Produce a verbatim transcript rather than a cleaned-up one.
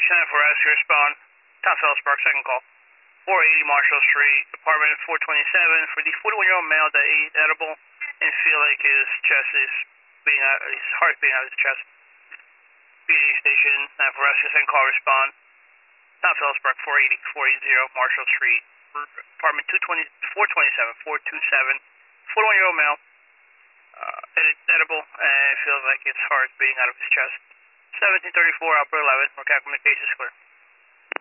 ten for rescue respond. Tom Phillipsburg, second call. four eighty Marshall Street, apartment four twenty-seven, for the forty-one-year-old male that ate edible and feel like his chest is being out, his heart being out of his chest. B D station, nine for rescue, second call, respond. Tom Phillipsburg, four eighty, four eighty Marshall Street, apartment two twenty, four twenty-seven, four twenty-seven, forty-one-year-old male, uh, ed edible and feels like his heart being out of his chest. seventeen thirty-four, Alberta eleven, Mercado Communications clear.